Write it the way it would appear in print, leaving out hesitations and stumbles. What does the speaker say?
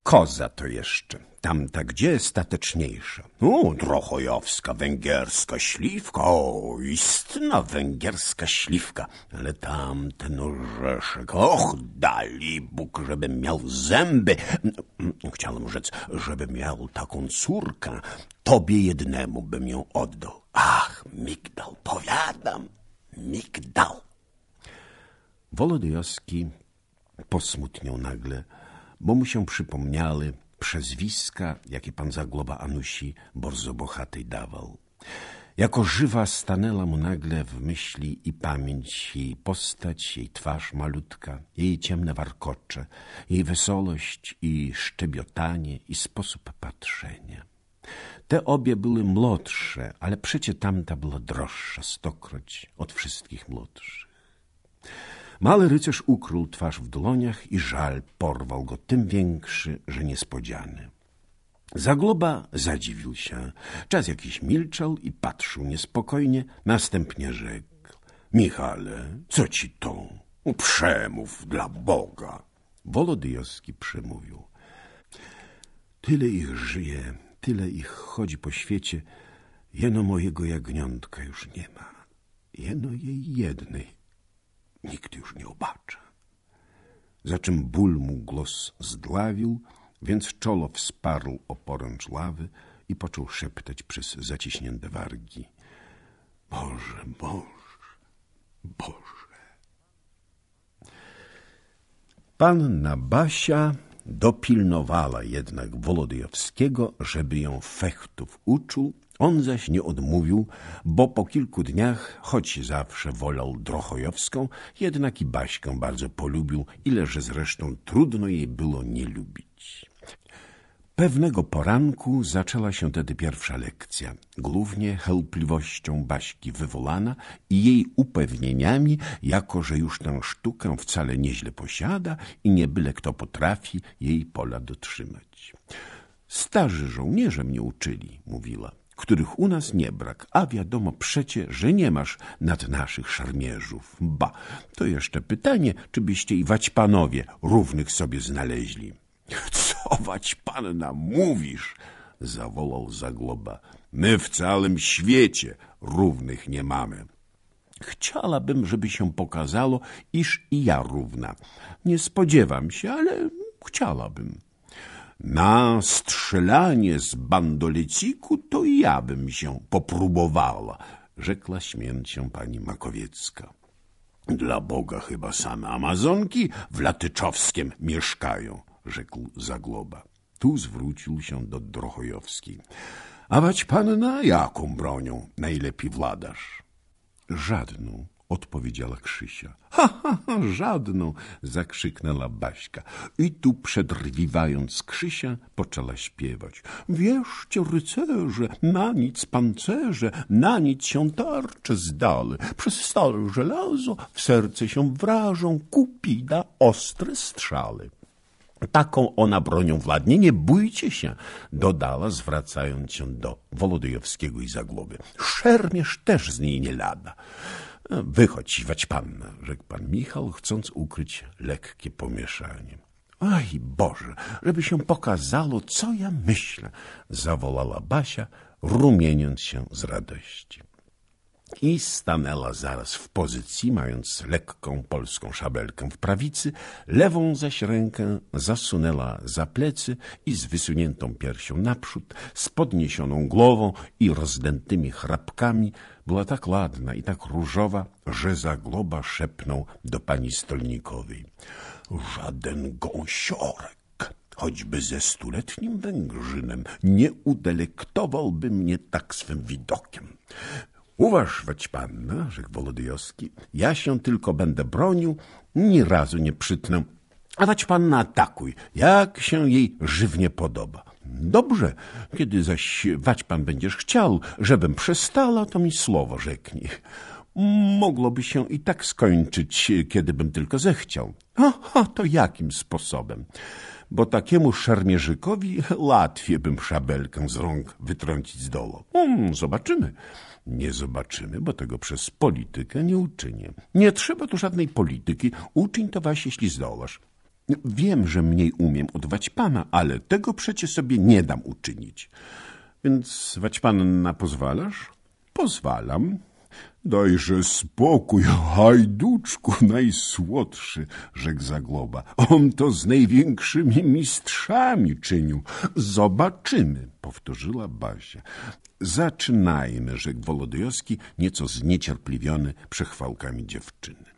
Koza to jeszcze. Tamta gdzie stateczniejsza? O, drochojowska, węgierska śliwka. O, istna węgierska śliwka. Ale tamten orzeszek. Och, dali Bóg, żebym miał zęby. Chciałem rzec, żebym miał taką córkę. Tobie jednemu bym ją oddał. Ach, migdał, powiadam, migdał. Wolodyjowski posmutniał nagle, bo mu się przypomniały przezwiska, jakie pan Zagloba Anusi bardzo bohatej dawał. Jako żywa stanęła mu nagle w myśli i pamięć jej postać, jej twarz malutka, jej ciemne warkocze, jej wesołość i szczebiotanie i sposób patrzenia. Te obie były młodsze, ale przecie tamta była droższa 100-kroć od wszystkich młodszych. Mały rycerz ukrył twarz w dłoniach i żal porwał go tym większy, że niespodziany. Zagloba zadziwił się. Czas jakiś milczał i patrzył niespokojnie, następnie rzekł: Michale, co ci to? Przemów dla Boga. Wolodyjowski przemówił: Tyle ich żyje, tyle ich chodzi po świecie, jeno mojego jagniątka już nie ma. Jeno jej jednej nikt już nie obaczy. Za czym ból mu głos zdławił, więc czolo wsparł o poręcz ławy i począł szeptać przez zaciśnięte wargi: Boże, Boże, Boże. Panna Basia dopilnowała jednak Wolodyjowskiego, żeby ją fechtów uczył. On zaś nie odmówił, bo po kilku dniach, choć zawsze wolał Drochojowską, jednak i Baśkę bardzo polubił, ileże zresztą trudno jej było nie lubić. Pewnego poranku zaczęła się tedy pierwsza lekcja, głównie chełpliwością Baśki wywołana i jej upewnieniami, jako że już tę sztukę wcale nieźle posiada i nie byle kto potrafi jej pola dotrzymać. Starzy żołnierze mnie uczyli, mówiła, których u nas nie brak, a wiadomo przecie, że nie masz nad naszych szarmierzów. Ba, to jeszcze pytanie, czy byście i waćpanowie równych sobie znaleźli. Co waćpanna mówisz? Zawołał Zagloba. My w całym świecie równych nie mamy. Chciałabym, żeby się pokazało, iż i ja równa. Nie spodziewam się, ale chciałabym. Na strzelanie z bandoleciku to ja bym się popróbowała, rzekła śmiejąc się pani Makowiecka. Dla Boga chyba same Amazonki w Latyczowskiem mieszkają, rzekł Zagloba. Tu zwrócił się do Drochojowskiej. A waćpanna jaką bronią najlepiej władasz? Żadną, odpowiedziała Krzysia. Ha, ha, ha, żadną, zakrzyknęła Baśka. I tu przedrwiwając Krzysia poczęła śpiewać. Wierzcie, rycerze, na nic pancerze, na nic się tarcze zdale. Przez stare żelazo w serce się wrażą kupida ostre strzały. Taką ona bronią władnie, nie bójcie się, dodała, zwracając się do Wolodyjowskiego i Zagloby. Szermierz też z niej nie lada. Wychodź, waćpanna, rzekł pan Michał, chcąc ukryć lekkie pomieszanie. Oj Boże, żeby się pokazało, co ja myślę, zawołała Basia, rumieniąc się z radości. I stanęła zaraz w pozycji, mając lekką polską szabelkę w prawicy, lewą zaś rękę zasunęła za plecy i z wysuniętą piersią naprzód, z podniesioną głową i rozdętymi chrapkami była tak ładna i tak różowa, że Zagloba szepnął do pani Stolnikowej. Żaden gąsiorek, choćby ze 100-letnim Węgrzynem, nie udelektowałby mnie tak swym widokiem. Uważ, waćpanna, rzekł Wolodyjowski, ja się tylko będę bronił, ni razu nie przytnę. A waćpanna atakuj, jak się jej żywnie podoba. Dobrze, kiedy zaś waćpan będziesz chciał, żebym przestała, to mi słowo rzeknij. Mogłoby się i tak skończyć, kiedybym tylko zechciał. Aha, to jakim sposobem? Bo takiemu szermierzykowi łatwiej bym szabelkę z rąk wytrącić z dołu. Zobaczymy. Nie zobaczymy, bo tego przez politykę nie uczynię. Nie trzeba tu żadnej polityki. Uczyń to waś, jeśli zdołasz. Wiem, że mniej umiem od Waćpana, ale tego przecie sobie nie dam uczynić. Więc, Waćpanna, pozwalasz? Pozwalam. Dajże spokój, hajduczku najsłodszy, rzekł Zagloba. On to z największymi mistrzami czynił. Zobaczymy, powtórzyła Basia. Zaczynajmy, rzekł Wolodejowski, nieco zniecierpliwiony przechwałkami dziewczyny.